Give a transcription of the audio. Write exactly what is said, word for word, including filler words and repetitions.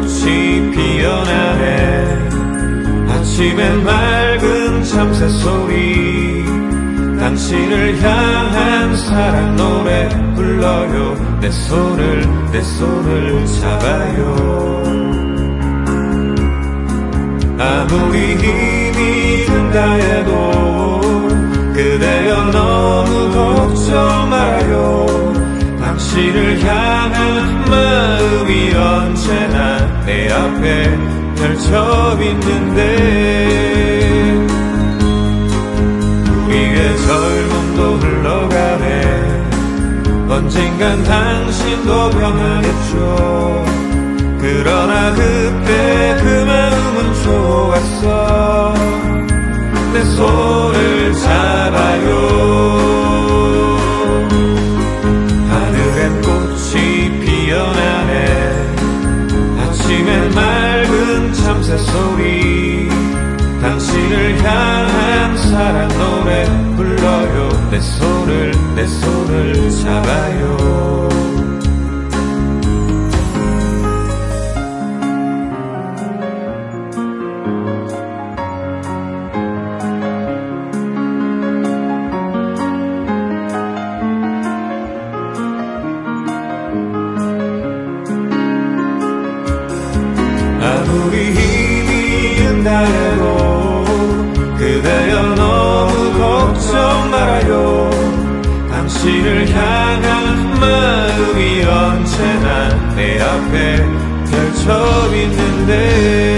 꽃이 피어나네. 아침엔 맑은 참새 소리, 당신을 향한 사랑 노래 불러요. 내 손을 내 손을 잡아요. 아무리 힘이 든다 해도 그대여 너무 걱정 말아요. 당신을 향한 마음이 언제나 내 앞에 펼쳐 있는데, 우리의 젊음도 흘러가네. 언젠간 당신도 변하겠죠. 그러나 그때 그 마음은 좋았어. 내 손을 잡아요. 하늘엔 꽃이 피어나네. 아침엔 맑은 참새 소리, 당신을 향한 사랑 노래 불러요. 내 손을 내 손을 잡아요. 아무리 힘이 든다 해도 그대여 너무 걱정 말아요. 당신을 향한 마음이 언제나 내 앞에 펼쳐 있는데,